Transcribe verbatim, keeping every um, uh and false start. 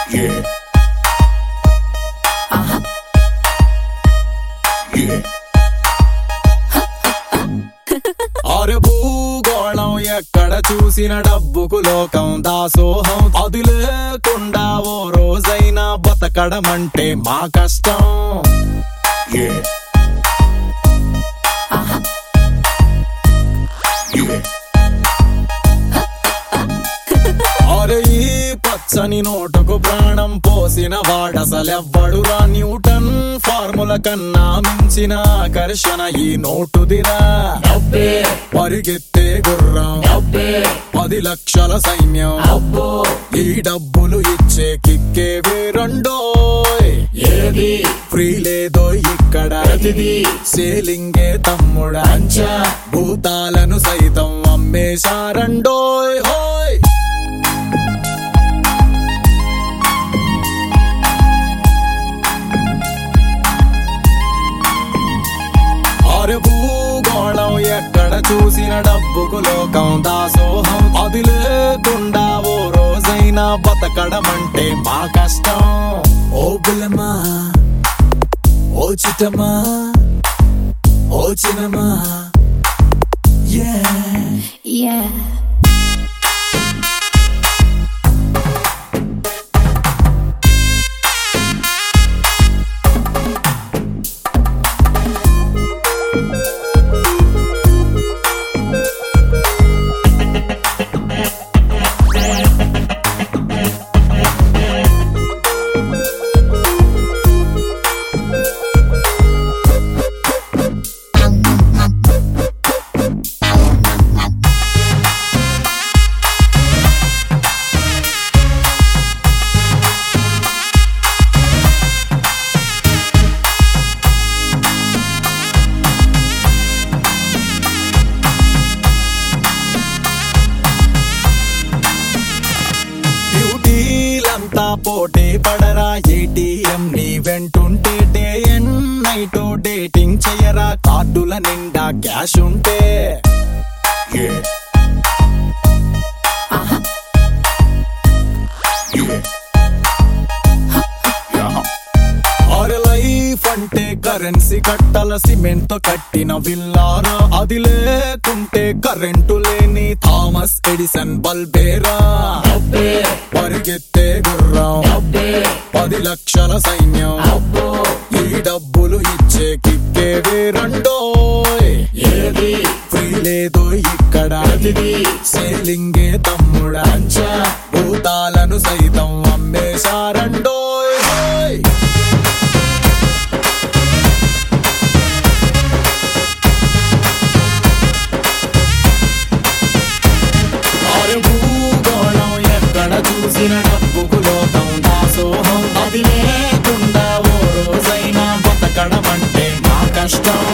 Yeah. Uh-huh. Yeah. అరే భూగోళం ఎక్కడ చూసిన డబ్బుకు లోకం దాసోహం, అది లేకుండా ఓ రోజైనా బతకడమంటే మా కష్టం. Yeah. Uh-huh. Yeah. అరే ఈ పచ్చని నోటుకు ప్రాణం పోసిన వాడసలెవ్వడురా, న్యూటన్ ఫార్ముల కన్నా మించిన ఆకర్షణ ఈ నోటుదిరా. పరిగెత్తే గుర్రం, పది లక్షల సైన్యం, ఈ డబ్బులు ఇచ్చే కిక్కే వేరండోయ్. ఏది ఫ్రీ లేదో ఇక్కడ, సేలింగే తమ్ముడా, భూతాలను సైతం అమ్మేశారండోయ్. హోయ్ భూగోళం ఎక్కడ చూసిన డబ్బుకు లోకం దాసోహం, అది లేకుండా ఓ రోజైనా బతకడమంటే మా కష్టం. ఓ బుల్లమా, ఓ చిట్టమా, ఓ చిన్నమా. Yeah. Yeah. పోటీ పడరా ఏటీఎం నీ వెంటుంటే, డే అండ్ నైట్ డేటింగ్ చెయ్యరా కార్డుల నిండా క్యాష్ ఉంటే. Yeah. Uh-huh. Yeah. లైఫ్ అంటే కరెన్సీ కట్టల సిమెంట్ తో కట్టిన విల్లారా, అది లేకుంటే కరెంటు లేని థామస్ ఎడిసన్ బల్బేరా. పరిగెత్తే గుర్రం, పది లక్షల సైన్యం, ఈ డబ్బులు ఇచ్చే కిక్కే వేరండోయ్. ఏది ఫ్రీ లేదో ఇక్కడ, సేలింగే తమ్ముడా, భూతాలను సైతం అమ్మేశారండోయ్. భూగోళం ఎక్కడ చూసిన డబ్బుకు లోకం దాసోహం, అది లేకుండా ఓ రోజైనా బతకడమంటే మా కష్టం.